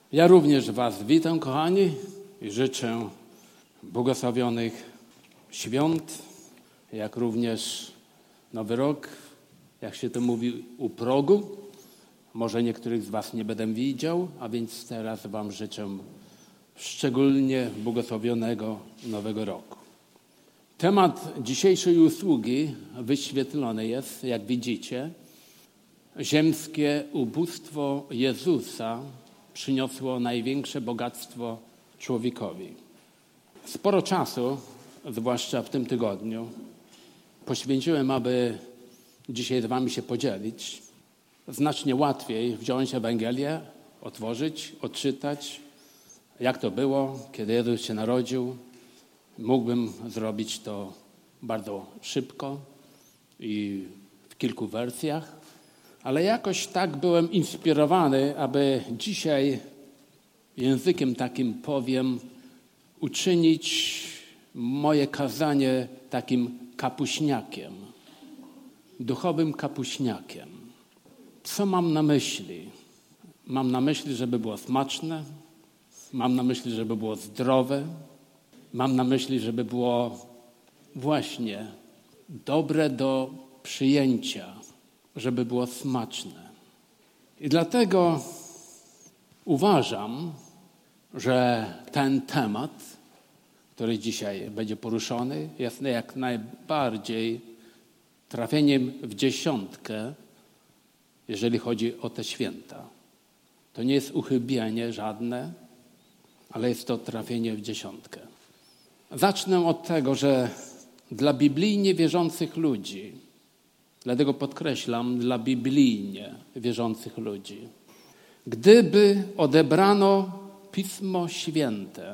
Ja również Was witam, kochani, i życzę błogosławionych świąt, jak również Nowy Rok, jak się to mówi, u progu. Może niektórych z Was nie będę widział, a więc teraz Wam życzę szczególnie błogosławionego Nowego Roku. Temat dzisiejszej usługi wyświetlony jest, jak widzicie. Ziemskie ubóstwo Jezusa przyniosło największe bogactwo człowiekowi. Sporo czasu, zwłaszcza w tym tygodniu, poświęciłem, aby dzisiaj z Wami się podzielić. Znacznie łatwiej wziąć Ewangelię, otworzyć, odczytać, jak to było, kiedy Jezus się narodził. Mógłbym zrobić to bardzo szybko i w kilku wersjach, ale jakoś tak byłem inspirowany, aby dzisiaj językiem takim powiem, uczynić moje kazanie takim kapuśniakiem, duchowym kapuśniakiem. Co mam na myśli? Mam na myśli, żeby było smaczne, mam na myśli, żeby było zdrowe, mam na myśli, żeby było właśnie dobre do przyjęcia, żeby było smaczne. I dlatego uważam, że ten temat, który dzisiaj będzie poruszony, jest jak najbardziej trafieniem w dziesiątkę, jeżeli chodzi o te święta. To nie jest uchybienie żadne, ale jest to trafienie w dziesiątkę. Zacznę od tego, że dla biblijnie wierzących ludzi, dlatego podkreślam, dla biblijnie wierzących ludzi, gdyby odebrano Pismo Święte,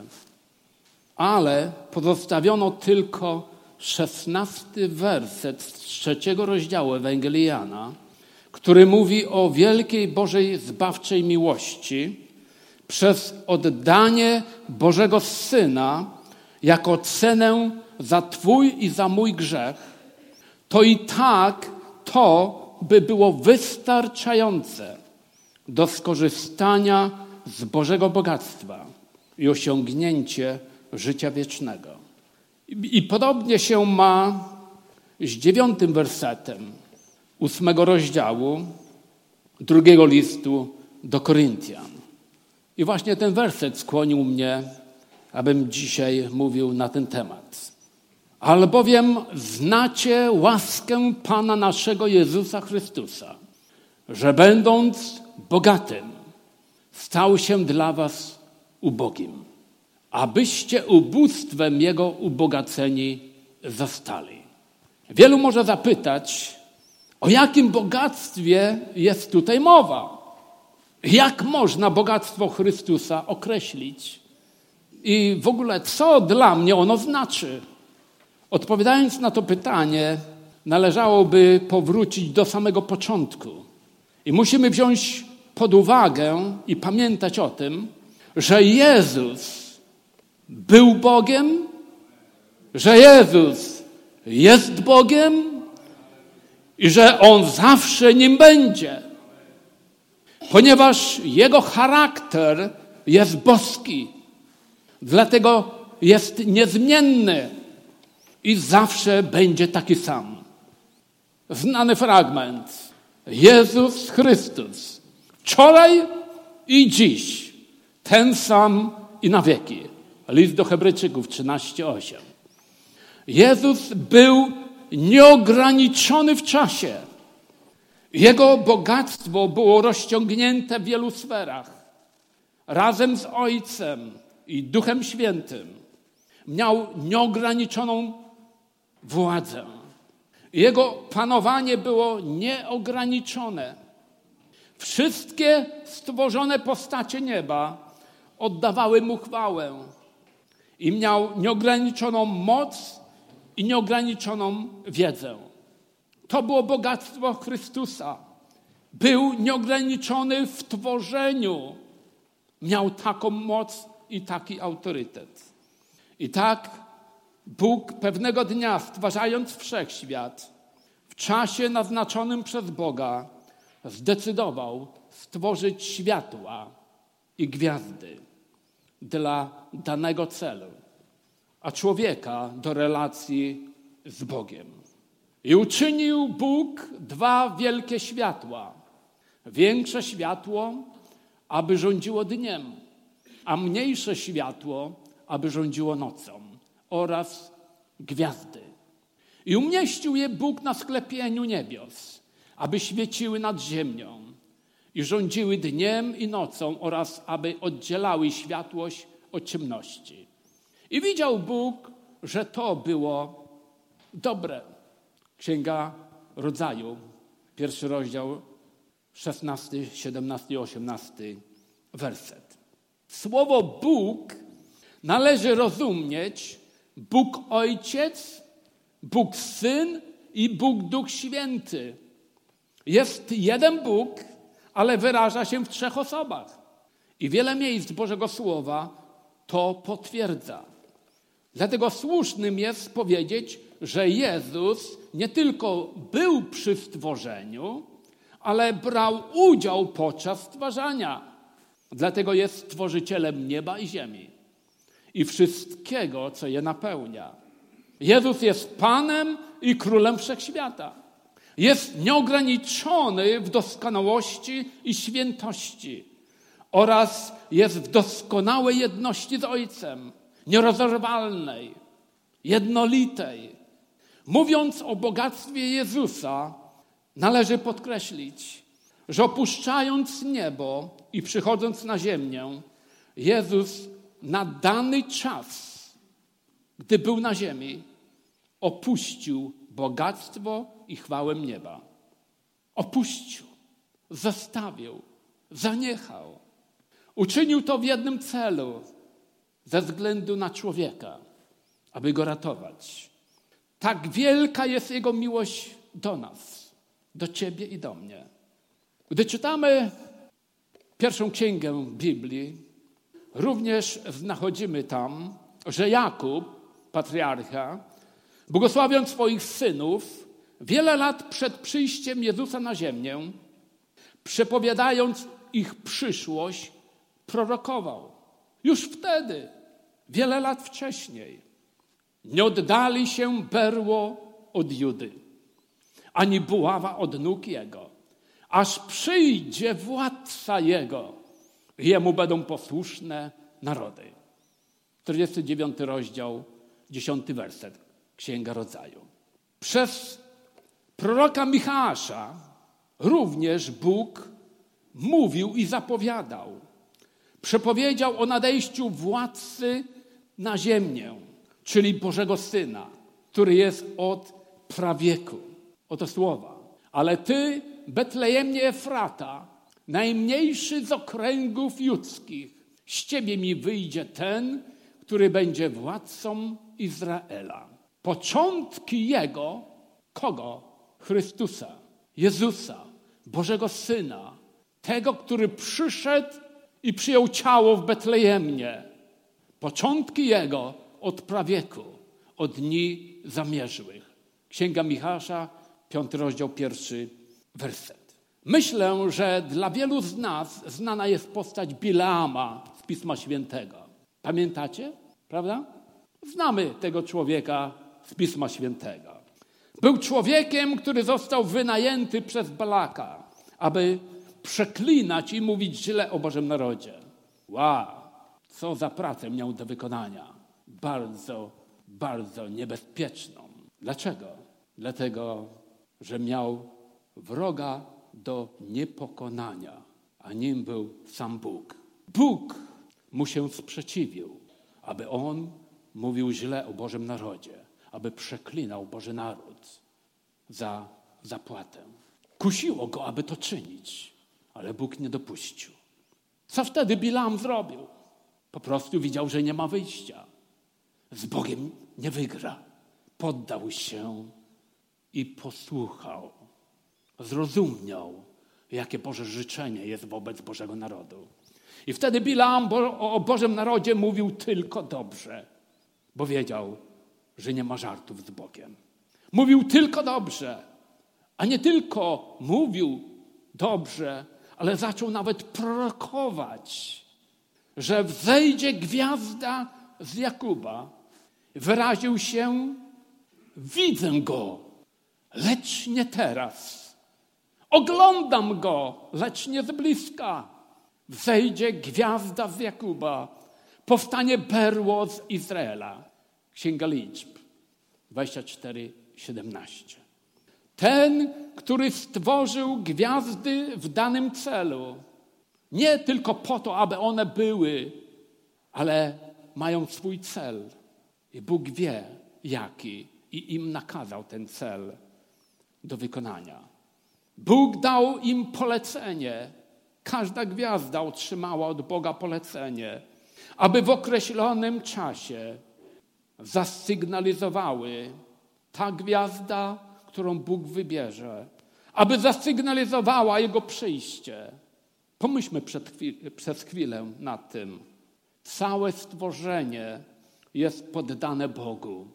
ale pozostawiono tylko 16 werset z 3 rozdziału Ewangelii Jana, który mówi o wielkiej Bożej zbawczej miłości przez oddanie Bożego Syna jako cenę za Twój i za mój grzech, to i tak to by było wystarczające do skorzystania z Bożego bogactwa i osiągnięcie życia wiecznego. I podobnie się ma z 9 wersetem 8 rozdziału 2 listu do Koryntian. I właśnie ten werset skłonił mnie, abym dzisiaj mówił na ten temat. Albowiem znacie łaskę Pana naszego Jezusa Chrystusa, że będąc bogatym, stał się dla was ubogim, abyście ubóstwem Jego ubogaceni zostali. Wielu może zapytać, o jakim bogactwie jest tutaj mowa? Jak można bogactwo Chrystusa określić? I w ogóle, co dla mnie ono znaczy? Odpowiadając na to pytanie, należałoby powrócić do samego początku. I musimy wziąć pod uwagę i pamiętać o tym, że Jezus był Bogiem, że Jezus jest Bogiem i że On zawsze nim będzie. Ponieważ Jego charakter jest boski, dlatego jest niezmienny i zawsze będzie taki sam. Znany fragment. Jezus Chrystus, wczoraj i dziś, ten sam i na wieki. List do Hebrajczyków 13:8. Jezus był nieograniczony w czasie. Jego bogactwo było rozciągnięte w wielu sferach. Razem z Ojcem i Duchem Świętym miał nieograniczoną władzę. Jego panowanie było nieograniczone. Wszystkie stworzone postacie nieba oddawały Mu chwałę. I miał nieograniczoną moc i nieograniczoną wiedzę. To było bogactwo Chrystusa. Był nieograniczony w tworzeniu. Miał taką moc i taki autorytet. I tak Bóg pewnego dnia, stwarzając wszechświat, w czasie naznaczonym przez Boga, zdecydował stworzyć światła i gwiazdy dla danego celu, a człowieka do relacji z Bogiem. I uczynił Bóg 2 wielkie światła. Większe światło, aby rządziło dniem, a mniejsze światło, aby rządziło nocą, oraz gwiazdy. I umieścił je Bóg na sklepieniu niebios, aby świeciły nad ziemią i rządziły dniem i nocą, oraz aby oddzielały światłość od ciemności. I widział Bóg, że to było dobre. Księga Rodzaju, 1 rozdział, 16, 17 i 18 werset. Słowo Bóg należy rozumieć Bóg Ojciec, Bóg Syn i Bóg Duch Święty. Jest jeden Bóg, ale wyraża się w 3 osobach. I wiele miejsc Bożego Słowa to potwierdza. Dlatego słusznym jest powiedzieć, że Jezus nie tylko był przy stworzeniu, ale brał udział podczas stwarzania. Dlatego jest stworzycielem nieba i ziemi i wszystkiego, co je napełnia. Jezus jest Panem i Królem Wszechświata. Jest nieograniczony w doskonałości i świętości oraz jest w doskonałej jedności z Ojcem, nierozerwalnej, jednolitej. Mówiąc o bogactwie Jezusa, należy podkreślić, że opuszczając niebo i przychodząc na ziemię, Jezus na dany czas, gdy był na ziemi, opuścił bogactwo i chwałę nieba. Opuścił, zostawił, zaniechał. Uczynił to w jednym celu, ze względu na człowieka, aby go ratować. Tak wielka jest Jego miłość do nas, do ciebie i do mnie. Gdy czytamy pierwszą księgę Biblii, również znachodzimy tam, że Jakub, patriarcha, błogosławiąc swoich synów, wiele lat przed przyjściem Jezusa na ziemię, przepowiadając ich przyszłość, prorokował. Już wtedy, wiele lat wcześniej, nie oddali się berło od Judy, ani buława od nóg jego, aż przyjdzie władca jego, jemu będą posłuszne narody. 49 rozdział, 10 werset, Księga Rodzaju. Przez proroka Micheasza również Bóg mówił i zapowiadał. Przepowiedział o nadejściu władcy na ziemię, czyli Bożego Syna, który jest od prawieku. Oto słowa. Ale ty, Betlejemie Efrata, najmniejszy z okręgów judzkich, z ciebie mi wyjdzie ten, który będzie władcą Izraela. Początki Jego, kogo? Chrystusa, Jezusa, Bożego Syna, tego, który przyszedł i przyjął ciało w Betlejemie. Początki Jego od prawieku, od dni zamierzłych. Księga Micheasza, 5 rozdział, 1 werset. Myślę, że dla wielu z nas znana jest postać Bileama z Pisma Świętego. Pamiętacie? Prawda? Znamy tego człowieka z Pisma Świętego. Był człowiekiem, który został wynajęty przez Balaka, aby przeklinać i mówić źle o Bożym narodzie. Wow, co za pracę miał do wykonania. Bardzo, bardzo niebezpieczną. Dlaczego? Dlatego, że miał wroga do niepokonania, a nim był sam Bóg. Bóg mu się sprzeciwił, aby on mówił źle o Bożym narodzie, aby przeklinał Boży naród za zapłatę. Kusiło go, aby to czynić, ale Bóg nie dopuścił. Co wtedy Bileam zrobił? Po prostu widział, że nie ma wyjścia. Z Bogiem nie wygra. Poddał się i posłuchał. Zrozumiał, jakie Boże życzenie jest wobec Bożego narodu. I wtedy Bileam o Bożym narodzie mówił tylko dobrze, bo wiedział, że nie ma żartów z Bogiem. Mówił tylko dobrze, a nie tylko mówił dobrze, ale zaczął nawet prorokować że wzejdzie gwiazda z Jakuba. Wyraził się: widzę go, lecz nie teraz. Oglądam go, lecz nie z bliska. Wzejdzie gwiazda z Jakuba, powstanie berło z Izraela. Księga Liczb 24:17. Ten, który stworzył gwiazdy w danym celu, nie tylko po to, aby one były, ale mają swój cel. I Bóg wie, jaki, i im nakazał ten cel do wykonania. Bóg dał im polecenie. Każda gwiazda otrzymała od Boga polecenie, aby w określonym czasie zasygnalizowały ta gwiazda, którą Bóg wybierze, aby zasygnalizowała Jego przyjście. Pomyślmy przez chwilę nad tym. Całe stworzenie jest poddane Bogu.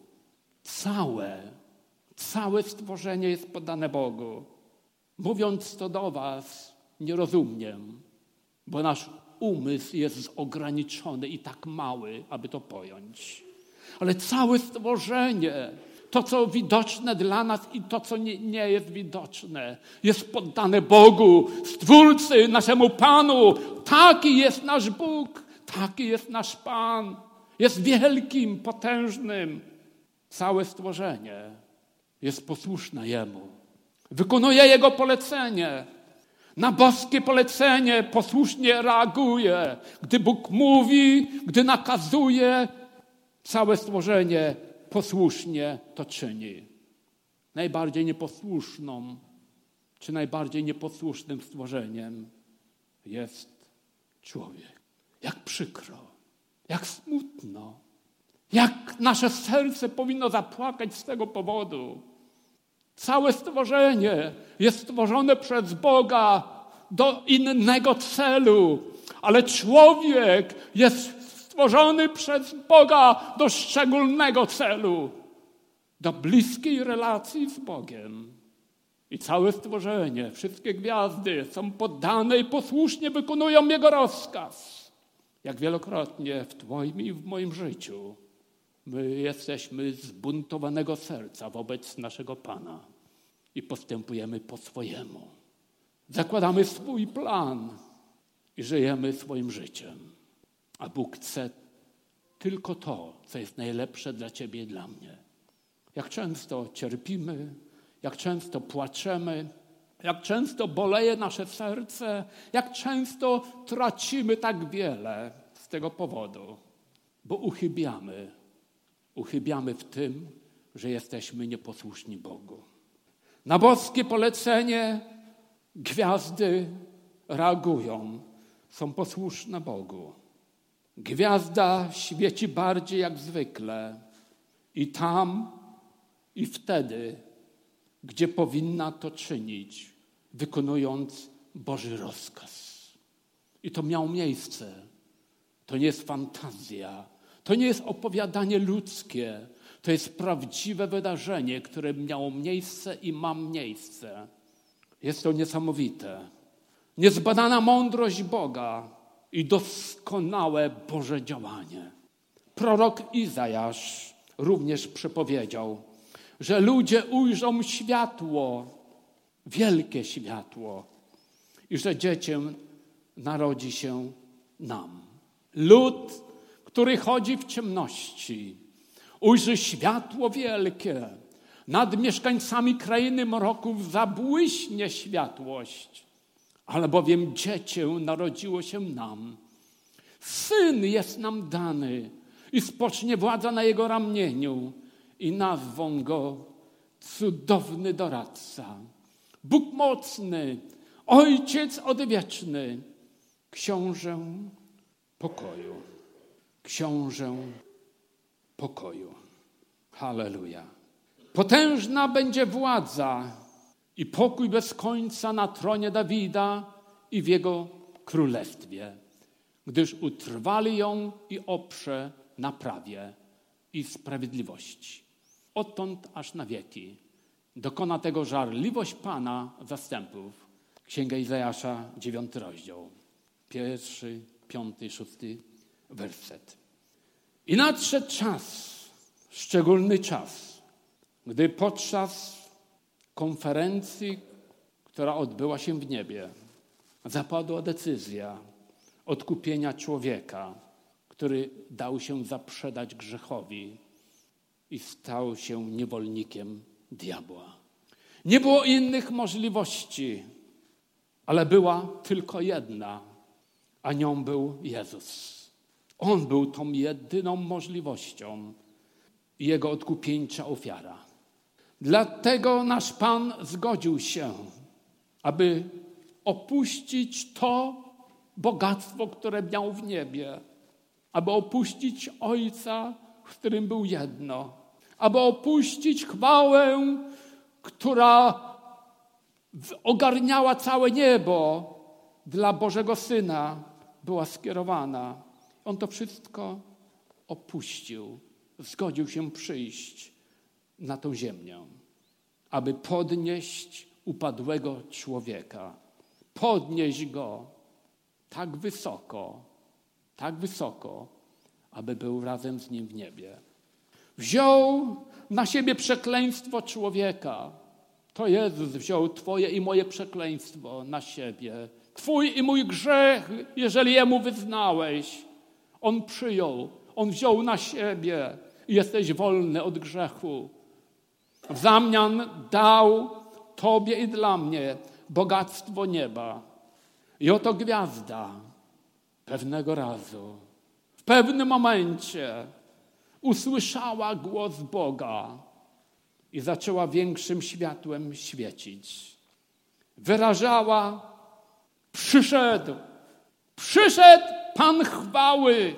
Całe stworzenie jest poddane Bogu. Mówiąc to do was, nie rozumiem, bo nasz umysł jest ograniczony i tak mały, aby to pojąć. Ale całe stworzenie, to co widoczne dla nas i to co nie jest widoczne, jest poddane Bogu, Stwórcy, naszemu Panu. Taki jest nasz Bóg, taki jest nasz Pan. Jest wielkim, potężnym. Całe stworzenie jest posłuszne Jemu. Wykonuje Jego polecenie. Na boskie polecenie posłusznie reaguje. Gdy Bóg mówi, gdy nakazuje, całe stworzenie posłusznie to czyni. Najbardziej nieposłuszną, czy najbardziej nieposłusznym stworzeniem jest człowiek. Jak przykro, jak smutno, jak nasze serce powinno zapłakać z tego powodu. Całe stworzenie jest stworzone przez Boga do innego celu, ale człowiek jest stworzony przez Boga do szczególnego celu, do bliskiej relacji z Bogiem. I całe stworzenie, wszystkie gwiazdy są poddane i posłusznie wykonują Jego rozkaz. Jak wielokrotnie w Twoim i w moim życiu my jesteśmy zbuntowanego serca wobec naszego Pana i postępujemy po swojemu. Zakładamy swój plan i żyjemy swoim życiem. A Bóg chce tylko to, co jest najlepsze dla Ciebie i dla mnie. Jak często cierpimy, jak często płaczemy, jak często boleje nasze serce, jak często tracimy tak wiele z tego powodu, bo uchybiamy w tym, że jesteśmy nieposłuszni Bogu. Na boskie polecenie gwiazdy reagują, są posłuszne Bogu. Gwiazda świeci bardziej jak zwykle i tam, i wtedy, gdzie powinna to czynić, wykonując Boży rozkaz. I to miało miejsce. To nie jest fantazja. To nie jest opowiadanie ludzkie. To jest prawdziwe wydarzenie, które miało miejsce i ma miejsce. Jest to niesamowite. Niezbadana mądrość Boga i doskonałe Boże działanie. Prorok Izajasz również przepowiedział, że ludzie ujrzą światło, wielkie światło i że dziecię narodzi się nam. Lud, który chodzi w ciemności, ujrzy światło wielkie. Nad mieszkańcami krainy mroków zabłyśnie światłość, albowiem dziecię narodziło się nam. Syn jest nam dany i spocznie władza na jego ramieniu i nazwą go Cudowny Doradca, Bóg Mocny, Ojciec Odwieczny, Książę Pokoju. Książę Pokoju. Halleluja. Potężna będzie władza i pokój bez końca na tronie Dawida i w jego królestwie, gdyż utrwali ją i oprze na prawie i sprawiedliwości. Odtąd aż na wieki dokona tego żarliwość Pana zastępów. Księga Izajasza, 9 rozdział. 1, 5, 6 werset. I nadszedł czas, szczególny czas, gdy podczas konferencji, która odbyła się w niebie, zapadła decyzja odkupienia człowieka, który dał się zaprzedać grzechowi i stał się niewolnikiem diabła. Nie było innych możliwości, ale była tylko jedna, a nią był Jezus. On był tą jedyną możliwością i Jego odkupieńcza ofiara. Dlatego nasz Pan zgodził się, aby opuścić to bogactwo, które miał w niebie, aby opuścić Ojca, w którym był jedno, aby opuścić chwałę, która ogarniała całe niebo, dla Bożego Syna była skierowana. On to wszystko opuścił, zgodził się przyjść na tą ziemię, aby podnieść upadłego człowieka, podnieść go tak wysoko, aby był razem z nim w niebie. Wziął na siebie przekleństwo człowieka. To Jezus wziął twoje i moje przekleństwo na siebie. Twój i mój grzech, jeżeli Jemu wyznałeś, On przyjął, On wziął na siebie i jesteś wolny od grzechu. W zamian dał Tobie i dla mnie bogactwo nieba. I oto gwiazda pewnego razu, w pewnym momencie usłyszała głos Boga i zaczęła większym światłem świecić. Wyrażała: przyszedł Pan chwały,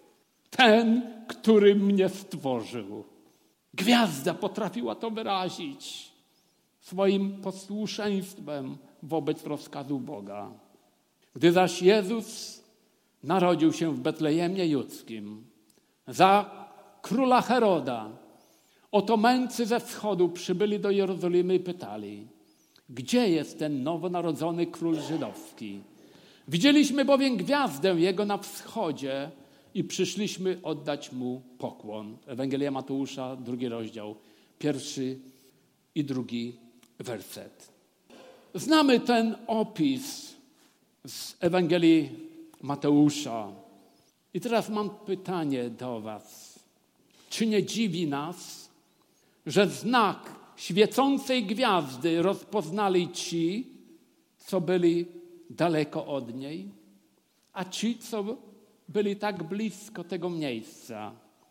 ten, który mnie stworzył. Gwiazda potrafiła to wyrazić swoim posłuszeństwem wobec rozkazu Boga. Gdy zaś Jezus narodził się w Betlejemie Judzkim za króla Heroda, oto mędrcy ze wschodu przybyli do Jerozolimy i pytali: gdzie jest ten nowonarodzony król żydowski? Widzieliśmy bowiem gwiazdę Jego na wschodzie i przyszliśmy oddać Mu pokłon. Ewangelia Mateusza, 2 rozdział, 1 i 2 werset. Znamy ten opis z Ewangelii Mateusza. I teraz mam pytanie do was. Czy nie dziwi nas, że znak świecącej gwiazdy rozpoznali ci, co byli daleko od niej, a ci, co byli tak blisko tego miejsca,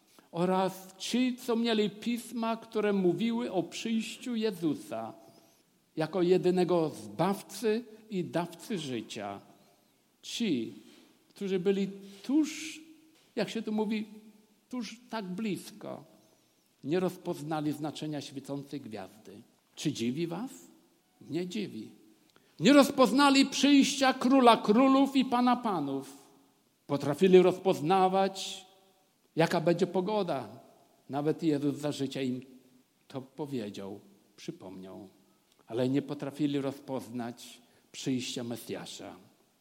oraz ci, co mieli pisma, które mówiły o przyjściu Jezusa jako jedynego zbawcy i dawcy życia. Ci, którzy byli tuż, jak się tu mówi, tuż tak blisko, nie rozpoznali znaczenia świecącej gwiazdy. Czy dziwi was? Nie dziwi. Nie rozpoznali przyjścia Króla Królów i Pana Panów. Potrafili rozpoznawać, jaka będzie pogoda. Nawet Jezus za życia im to powiedział, przypomniał. Ale nie potrafili rozpoznać przyjścia Mesjasza.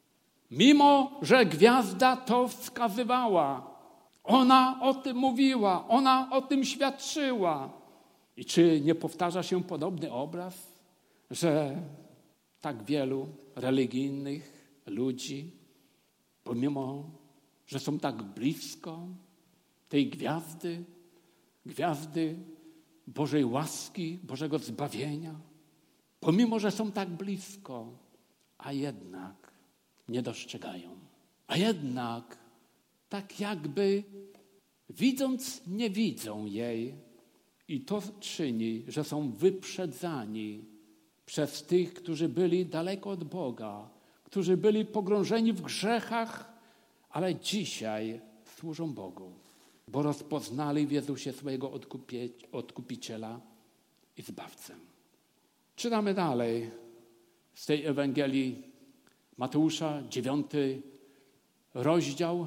Mimo że gwiazda to wskazywała, ona o tym mówiła, ona o tym świadczyła. I czy nie powtarza się podobny obraz, że tak wielu religijnych ludzi, pomimo że są tak blisko tej gwiazdy Bożej łaski, Bożego zbawienia, pomimo że są tak blisko, a jednak nie dostrzegają. A jednak tak jakby widząc, nie widzą jej i to czyni, że są wyprzedzani przez tych, którzy byli daleko od Boga, którzy byli pogrążeni w grzechach, ale dzisiaj służą Bogu, bo rozpoznali w Jezusie swojego odkupiciela i zbawcę. Czytamy dalej z tej Ewangelii Mateusza, 9 rozdział,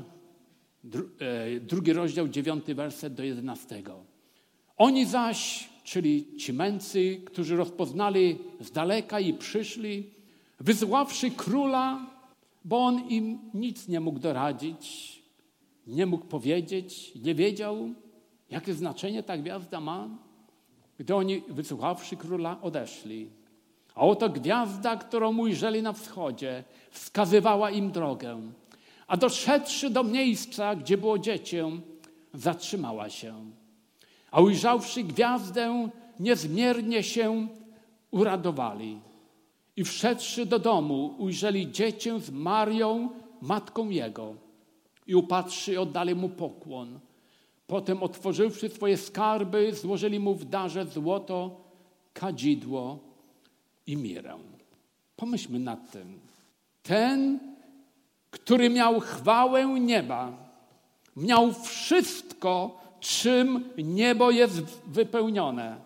2 rozdział, 9 werset do 11. Oni zaś, czyli ci mędrcy, którzy rozpoznali z daleka i przyszli, wyzławszy króla, bo on im nic nie mógł doradzić, nie mógł powiedzieć, nie wiedział, jakie znaczenie ta gwiazda ma, gdy oni, wysłuchawszy króla, odeszli. A oto gwiazda, którą ujrzeli na wschodzie, wskazywała im drogę. A doszedłszy do miejsca, gdzie było dziecię, zatrzymała się. A ujrzawszy gwiazdę, niezmiernie się uradowali. I wszedłszy do domu, ujrzeli dziecię z Marią, matką jego. I upatrzszy, oddali mu pokłon. Potem otworzywszy swoje skarby, złożyli mu w darze złoto, kadzidło i mirę. Pomyślmy nad tym. Ten, który miał chwałę nieba, miał wszystko, czym niebo jest wypełnione,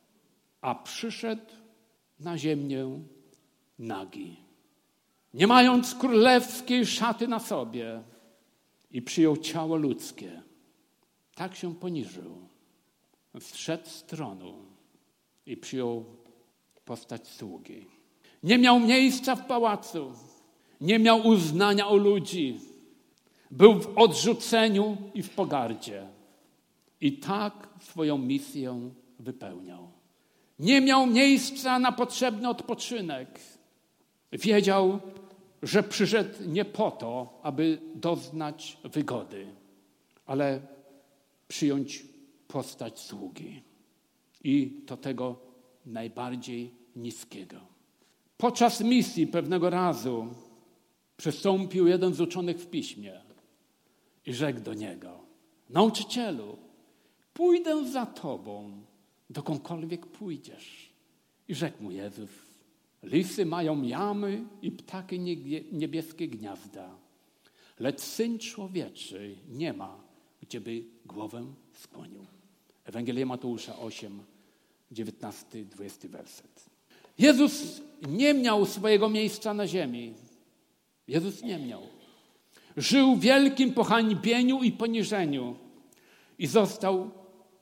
a przyszedł na ziemię nagi, nie mając królewskiej szaty na sobie, i przyjął ciało ludzkie. Tak się poniżył. Zszedł z tronu i przyjął postać sługi. Nie miał miejsca w pałacu. Nie miał uznania u ludzi. Był w odrzuceniu i w pogardzie. I tak swoją misję wypełniał. Nie miał miejsca na potrzebny odpoczynek. Wiedział, że przyszedł nie po to, aby doznać wygody, ale przyjąć postać sługi. I to tego najbardziej niskiego. Podczas misji pewnego razu przystąpił jeden z uczonych w piśmie i rzekł do niego: nauczycielu, pójdę za tobą, dokądkolwiek pójdziesz. I rzekł mu Jezus: lisy mają jamy i ptaki niebieskie gniazda, lecz Syn Człowieczy nie ma, gdzie by głowę skłonił. Ewangelia Mateusza 8, 19, 20 werset. Jezus nie miał swojego miejsca na ziemi. Jezus nie miał. Żył w wielkim pohańbieniu i poniżeniu i został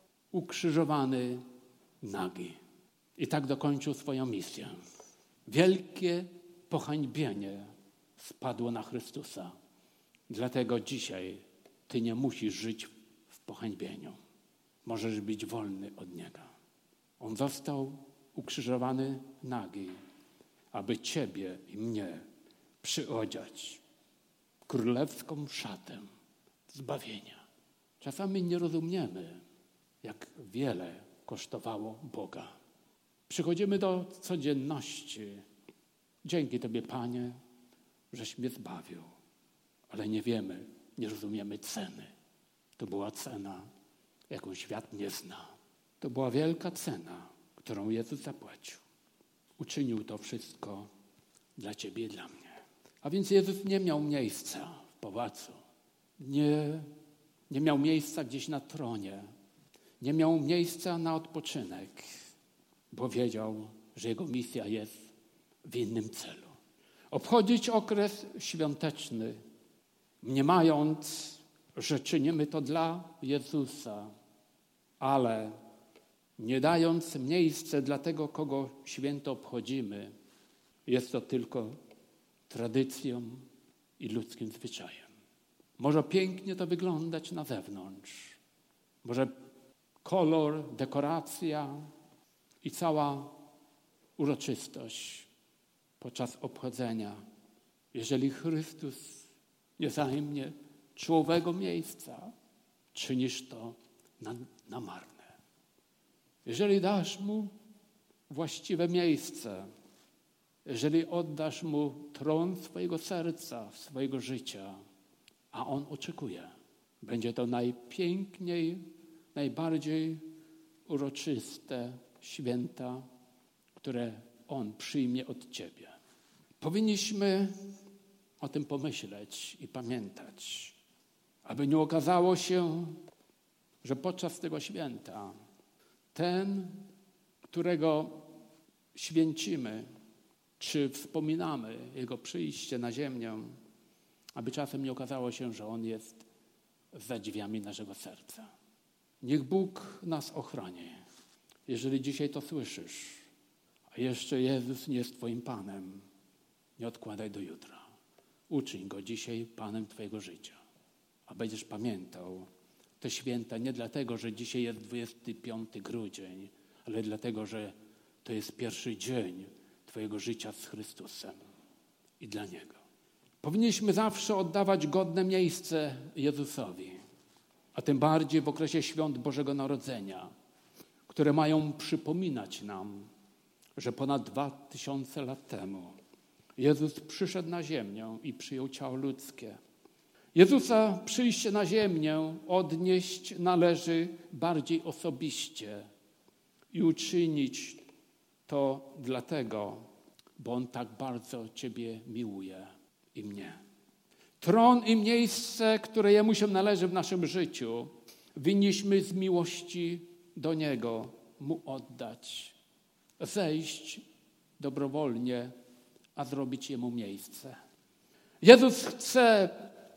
ukrzyżowany nagi. I tak dokończył swoją misję. Wielkie pohańbienie spadło na Chrystusa. Dlatego dzisiaj ty nie musisz żyć w pohańbieniu. Możesz być wolny od Niego. On został ukrzyżowany nagi, aby ciebie i mnie przyodziać w królewską szatę zbawienia. Czasami nie rozumiemy, jak wiele kosztowało Boga. Przychodzimy do codzienności. Dzięki Tobie, Panie, żeś mnie zbawił. Ale nie wiemy, nie rozumiemy ceny. To była cena, jaką świat nie zna. To była wielka cena, którą Jezus zapłacił. Uczynił to wszystko dla Ciebie i dla mnie. A więc Jezus nie miał miejsca w pałacu. Nie miał miejsca gdzieś na tronie. Nie miał miejsca na odpoczynek, bo wiedział, że Jego misja jest w innym celu. Obchodzić okres świąteczny, mniemając, że czynimy to dla Jezusa, ale nie dając miejsca dla tego, kogo święto obchodzimy, jest to tylko tradycją i ludzkim zwyczajem. Może pięknie to wyglądać na zewnątrz. Może kolor, dekoracja i cała uroczystość podczas obchodzenia. Jeżeli Chrystus nie zajmie czołowego miejsca, czynisz to na marne. Jeżeli dasz Mu właściwe miejsce, jeżeli oddasz Mu tron swojego serca, swojego życia, a On oczekuje, będzie to najpiękniej, najbardziej uroczyste święta, które On przyjmie od Ciebie. Powinniśmy o tym pomyśleć i pamiętać, aby nie okazało się, że podczas tego święta ten, którego święcimy, czy wspominamy Jego przyjście na ziemię, aby czasem nie okazało się, że On jest za drzwiami naszego serca. Niech Bóg nas ochroni. Jeżeli dzisiaj to słyszysz, a jeszcze Jezus nie jest Twoim Panem, nie odkładaj do jutra. Uczyń Go dzisiaj Panem Twojego życia. A będziesz pamiętał te święta nie dlatego, że dzisiaj jest 25 grudzień, ale dlatego, że to jest pierwszy dzień twojego życia z Chrystusem i dla Niego. Powinniśmy zawsze oddawać godne miejsce Jezusowi, a tym bardziej w okresie świąt Bożego Narodzenia, które mają przypominać nam, że ponad 2000 lat temu Jezus przyszedł na ziemię i przyjął ciało ludzkie. Jezusa przyjście na ziemię odnieść należy bardziej osobiście i uczynić to dlatego, bo On tak bardzo Ciebie miłuje i mnie. Tron i miejsce, które Jemu się należy w naszym życiu, winniśmy z miłości do Niego Mu oddać. Zejść dobrowolnie, a zrobić Jemu miejsce. Jezus chce,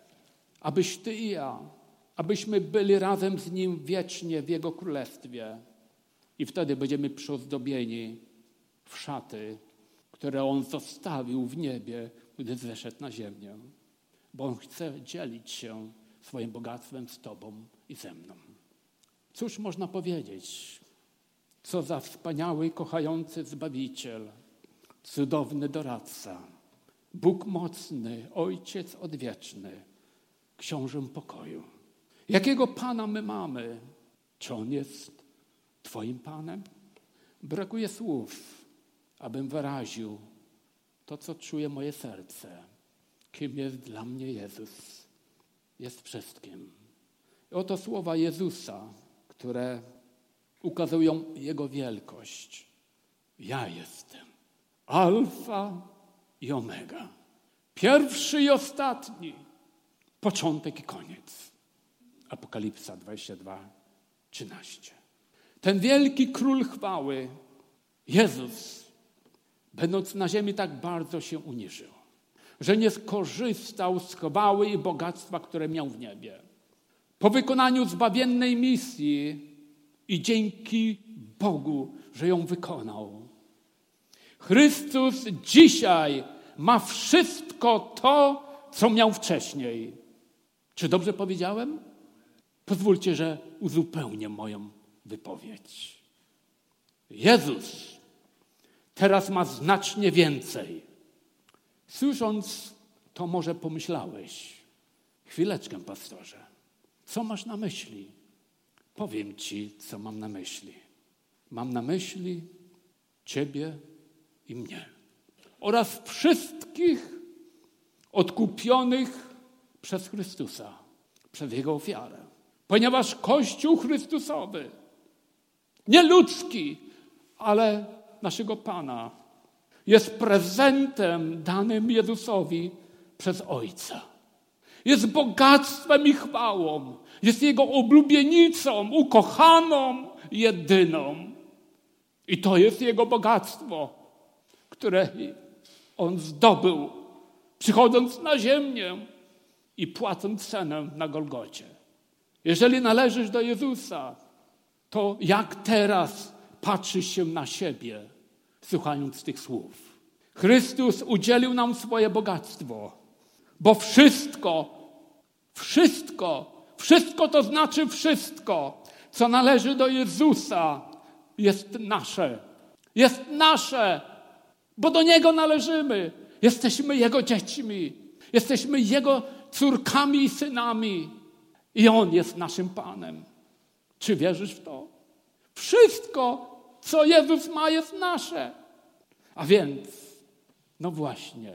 abyś ty i ja, abyśmy byli razem z Nim wiecznie w Jego Królestwie. I wtedy będziemy przyozdobieni w szaty, które On zostawił w niebie, gdy zeszedł na ziemię. Bo On chce dzielić się swoim bogactwem z Tobą i ze mną. Cóż można powiedzieć? Co za wspaniały, kochający Zbawiciel, cudowny doradca, Bóg mocny, Ojciec odwieczny, Książę pokoju. Jakiego Pana my mamy? Czy On jest Twoim Panem? Brakuje słów, abym wyraził to, co czuje moje serce. Kim jest dla mnie Jezus? Jest wszystkim. I oto słowa Jezusa, które ukazują Jego wielkość. Ja jestem Alfa i Omega. Pierwszy i ostatni. Początek i koniec. Apokalipsa 22:13. Ten wielki Król chwały, Jezus, będąc na ziemi, tak bardzo się uniżył, że nie skorzystał z chwały i bogactwa, które miał w niebie. Po wykonaniu zbawiennej misji i dzięki Bogu, że ją wykonał. Chrystus dzisiaj ma wszystko to, co miał wcześniej. Czy dobrze powiedziałem? Pozwólcie, że uzupełnię moją wypowiedź. Jezus teraz ma znacznie więcej. Słysząc to, może pomyślałeś, chwileczkę, pastorze, co masz na myśli? Powiem ci, co mam na myśli. Mam na myśli Ciebie i mnie. Oraz wszystkich odkupionych przez Chrystusa, przez Jego ofiarę. Ponieważ Kościół Chrystusowy, nie ludzki, ale naszego Pana, jest prezentem danym Jezusowi przez Ojca. Jest bogactwem i chwałą. Jest Jego oblubienicą, ukochaną, jedyną. I to jest Jego bogactwo, które On zdobył, przychodząc na ziemię i płacąc cenę na Golgocie. Jeżeli należysz do Jezusa, to jak teraz patrzysz się na siebie, słuchając tych słów? Chrystus udzielił nam swoje bogactwo, bo wszystko to znaczy wszystko, co należy do Jezusa, jest nasze. Jest nasze, bo do Niego należymy. Jesteśmy Jego dziećmi. Jesteśmy Jego córkami i synami. I On jest naszym Panem. Czy wierzysz w to? Wszystko, co Jezus ma, jest nasze. A więc, no właśnie,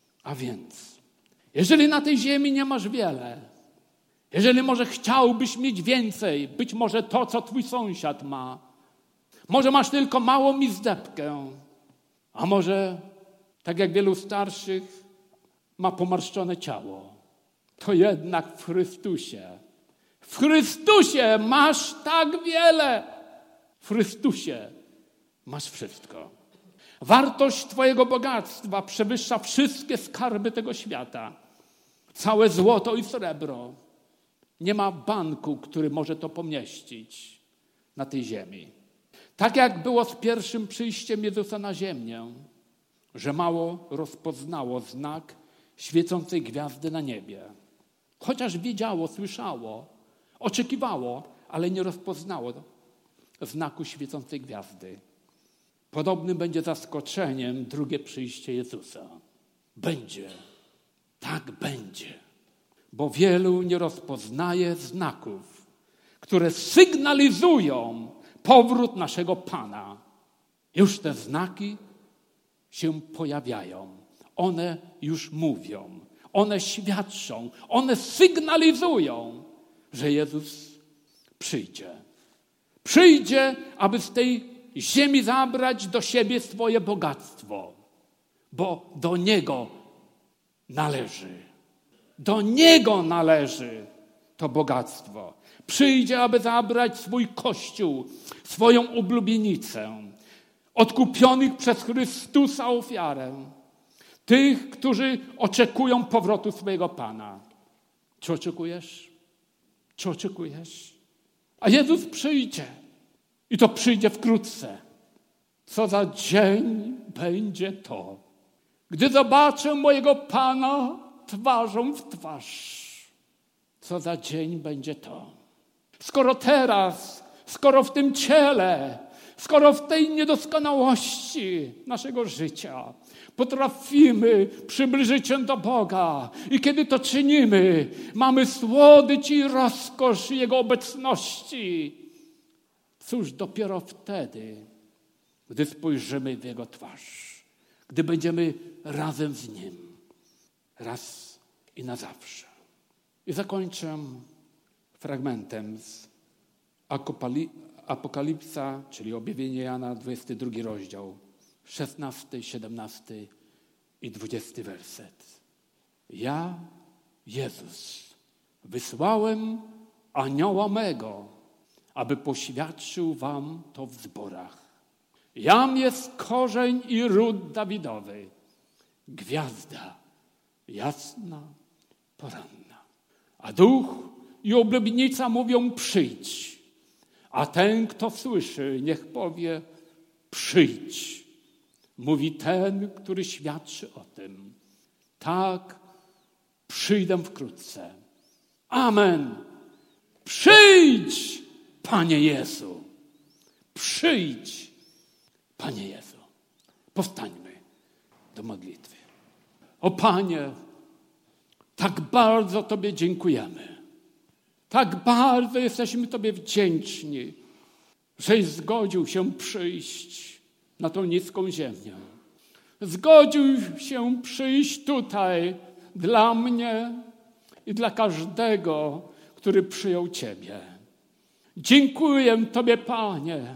jeżeli na tej ziemi nie masz wiele, jeżeli może chciałbyś mieć więcej, być może to, co twój sąsiad ma, może masz tylko małą izdebkę, a może, tak jak wielu starszych, ma pomarszczone ciało, to jednak w Chrystusie masz tak wiele. W Chrystusie masz wszystko. Wartość twojego bogactwa przewyższa wszystkie skarby tego świata. Całe złoto i srebro. Nie ma banku, który może to pomieścić na tej ziemi. Tak jak było z pierwszym przyjściem Jezusa na ziemię, że mało rozpoznało znak świecącej gwiazdy na niebie. Chociaż wiedziało, słyszało, oczekiwało, ale nie rozpoznało znaku świecącej gwiazdy. Podobnym będzie zaskoczeniem drugie przyjście Jezusa. Będzie. Tak będzie. Bo wielu nie rozpoznaje znaków, które sygnalizują powrót naszego Pana. Już te znaki się pojawiają. One już mówią. One świadczą. One sygnalizują, że Jezus przyjdzie. Przyjdzie, aby z tej ziemi zabrać do siebie swoje bogactwo. Bo do Niego należy. Do Niego należy to bogactwo. Przyjdzie, aby zabrać swój Kościół, swoją oblubienicę, odkupionych przez Chrystusa ofiarę. Tych, którzy oczekują powrotu swojego Pana. Czy oczekujesz? Czy oczekujesz? A Jezus przyjdzie. I to przyjdzie wkrótce. Co za dzień będzie to, gdy zobaczę mojego Pana twarzą w twarz. Co za dzień będzie to. Skoro teraz, skoro w tym ciele, skoro w tej niedoskonałości naszego życia potrafimy przybliżyć się do Boga i kiedy to czynimy, mamy słodycz i rozkosz Jego obecności. Cóż, dopiero wtedy, gdy spojrzymy w Jego twarz, gdy będziemy razem z Nim, raz i na zawsze. I zakończę fragmentem z Apokalipsa, czyli Objawienie Jana, 22 rozdział, 16, 17 i 20 werset. Ja, Jezus, wysłałem anioła mego, aby poświadczył wam to w zborach. Jam jest korzeń i ród Dawidowy, gwiazda jasna, poranna. A duch i oblubienica mówią przyjdź. A ten, kto słyszy, niech powie przyjdź. Mówi ten, który świadczy o tym. Tak, przyjdę wkrótce. Amen. Przyjdź, Panie Jezu. Przyjdź, Panie Jezu. Powstańmy do modlitwy. O Panie, tak bardzo Tobie dziękujemy. Tak bardzo jesteśmy Tobie wdzięczni, żeś zgodził się przyjść na tą niską ziemię. Zgodził się przyjść tutaj dla mnie i dla każdego, który przyjął Ciebie. Dziękuję Tobie, Panie.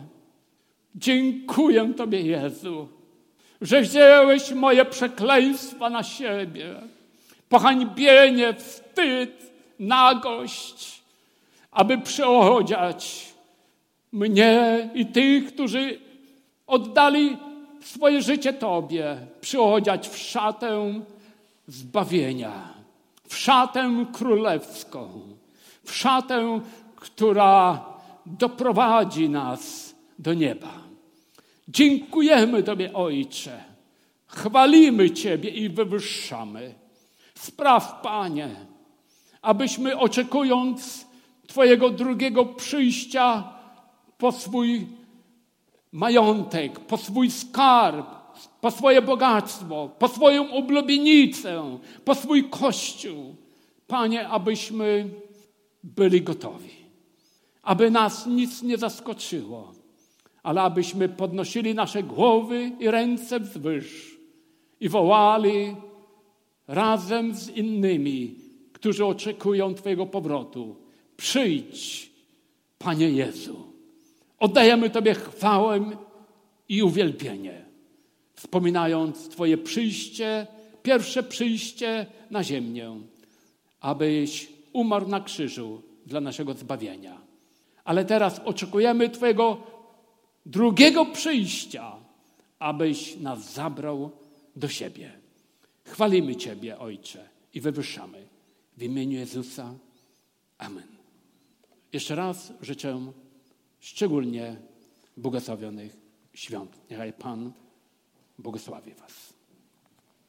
Dziękuję Tobie, Jezu, że wziąłeś moje przekleństwa na siebie. Pohańbienie, wstyd, nagość, aby przyodziać mnie i tych, którzy oddali swoje życie Tobie, przyodziać w szatę zbawienia, w szatę królewską, w szatę, która doprowadzi nas do nieba. Dziękujemy Tobie, Ojcze. Chwalimy Ciebie i wywyższamy. Spraw, Panie, abyśmy oczekując Twojego drugiego przyjścia po swój majątek, po swój skarb, po swoje bogactwo, po swoją oblubienicę, po swój Kościół. Panie, abyśmy byli gotowi. Aby nas nic nie zaskoczyło, ale abyśmy podnosili nasze głowy i ręce wzwyż i wołali razem z innymi, którzy oczekują Twojego powrotu. Przyjdź, Panie Jezu. Oddajemy Tobie chwałę i uwielbienie, wspominając Twoje przyjście, pierwsze przyjście na ziemię, abyś umarł na krzyżu dla naszego zbawienia. Ale teraz oczekujemy Twojego drugiego przyjścia, abyś nas zabrał do siebie. Chwalimy Ciebie, Ojcze, i wywyższamy. W imieniu Jezusa. Amen. Jeszcze raz życzę szczególnie błogosławionych świąt. Niechaj Pan błogosławi was.